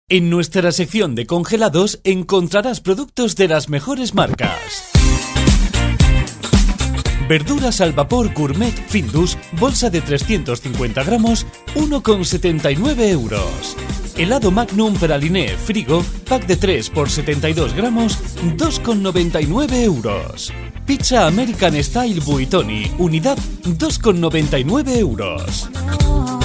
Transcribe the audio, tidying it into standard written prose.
En nuestra sección de congelados encontrarás productos de las mejores marcas. Verduras al vapor gourmet Findus, bolsa de 350 gramos, 1,79 euros. Helado Magnum Praliné Frigo, pack de 3 por 72 gramos, 2,99 euros. Pizza American Style Buitoni, unidad, 2,99 euros.